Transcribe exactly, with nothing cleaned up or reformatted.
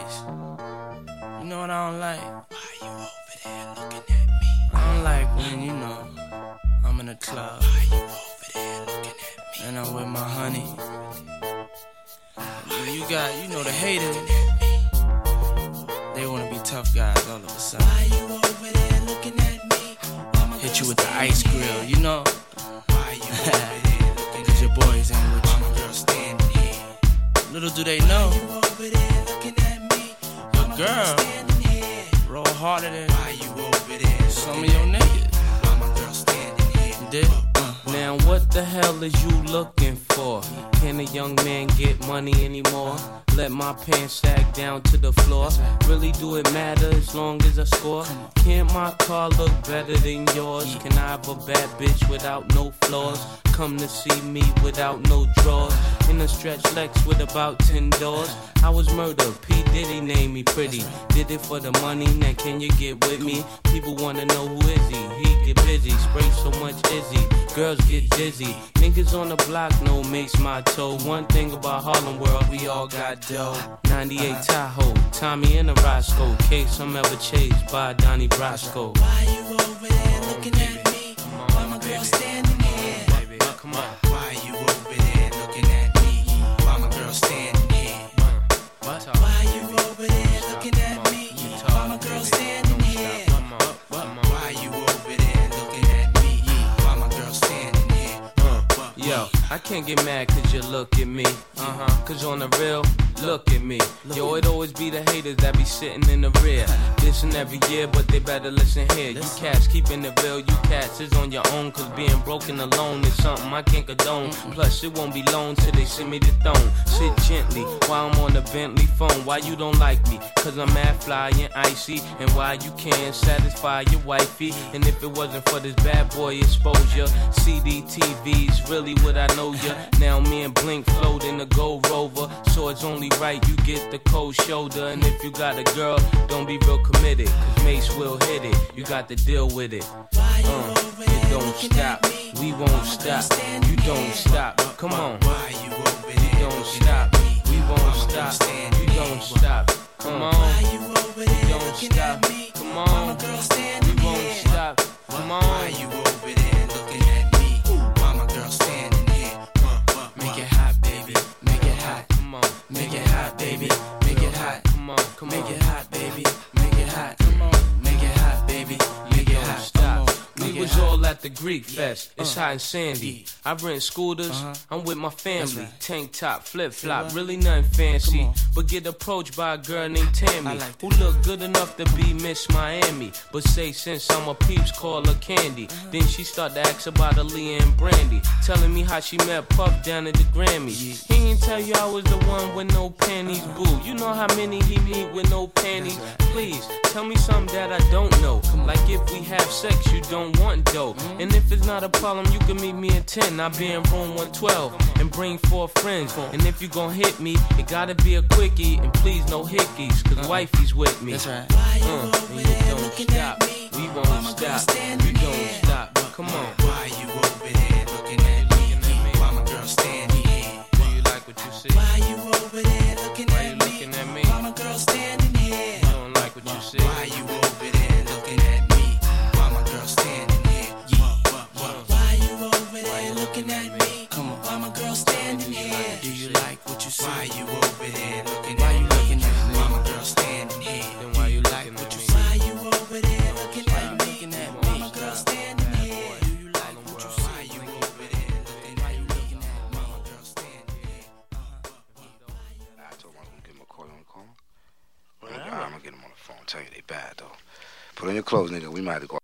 face. You know what I don't like? Why you over there looking at me? I don't like when, you know, I'm in a club. Why you over there looking at me? And I'm with my honey. And you got, you know, the haters. They wanna be tough guys all of a sudden. Why you over there looking at me? Hit you with the ice grill, you know? Why you over there looking at me? Cause your boys ain't with you. My girl standing here. Little do they know. Why you over there looking at me? Your girl roll harder than why you over there some of your niggas. Why my girl standing here? You did? Uh. Now what the hell is you looking for? Can a young man get money anymore? Let my pants sag down to the floor. Really do it matter as long as I score? Can't my car look better than yours? Can I have a bad bitch without no flaws? Come to see me without no drawers. In a stretch Lex with about ten doors. I was murdered, P. Diddy named me pretty. Did it for the money, now can you get with me? People wanna know who is he? He get busy, spray so much Izzy. Girls get dizzy. Niggas on the block know makes my toe. One thing about Harlem World, we all got dough. ninety-eight Tahoe, Tommy and a Roscoe. Case I'm ever chased by Donnie Brasco. Why you over there looking at me? Why my girl standing here? Come on. Why you over there looking at me? Why my girl standing here? Why you over there looking at me? Why my girl standing here? Why you over there looking at me? Why my girl standing here? Yo, I can't get mad cause you look at me. Uh-huh. Cause on the real, look at me. Yo, it always be the haters that be sitting in the rear. Listen every year, but they better listen here. You cats keeping it real, you cats is on your own. Cause being broken alone is something I can't condone. Plus, it won't be long till they send me the throne. Sit gently while I'm on the Bentley phone. Why you don't like me? Cause I'm mad fly and icy. And why you can't satisfy your wifey? And if it wasn't for this bad boy exposure, C D T V's really what I know ya. Now me and Blink float in the Gold Rover. So it's only right you get the cold shoulder. And if you got a girl, don't be real committed. Cause Mace will hit it, you got to deal with it. Uh, it don't stop, we won't stop. You don't stop, come on. You don't stop, we won't stop. You don't stop, come on. You don't stop, come on. We won't stop, come on. Why you over there looking at me? Why my girl standing here? Make it hot, baby. Make it hot. Come on. Make it hot, baby. Make it hot. Come on, come on. Make it hot, baby. Make it hot. Come on. Make it hot, baby. Make it hot. Stop. We was all at the Greek Fest. It's hot and sandy. I rent scooters. Uh-huh. I'm with my family. Right. Tank top, flip Say flop. what? Really nothing fancy. Come on. But get approached by a girl named Tammy, I like who that. look good enough to be Miss Miami. But say since I'm a peeps, call her Candy. Uh-huh. Then she start to ask about Aaliyah and Brandy, telling me how she met Puff down at the Grammys. Yeah. He ain't tell you I was the one with no panties, boo. You know how many he meet with no panties? That's right. Please, tell me something that I don't know. Like if we have sex, you don't want dough. Mm-hmm. And if it's not a problem, you can meet me in ten. I'll be in room one twelve and bring four friends. And if you gon' hit me, it gotta be a quickie. And please no hickeys, cause Uh-huh. wifey's with me. That's right. Uh, and you don't stop, we won't stop. You don't stop, come on. Why you over there looking at me? Why my girl standing here? Do you like what you see? Why you over there looking Why at you me? looking at me? Why my girl standing here? You don't like what you see? Why you over there looking at me? Why my girl standing here? Why you over there looking at me? Come on. Why my girl standing here? Do you like what you see? Why you over there looking at me? Why you looking at me? Why my girl standing here? Then why you like looking what at you me? see? Why you over there looking at me? Looking at me? Why my girl standing here? Do you like what you see? Why you over there looking at me? Looking at me? Why my girl standing here? I told him I was gonna give him a call. You wanna call him? I'm gonna get him on the phone. Tell you they bad though. Put on your clothes, nigga. We might have to go.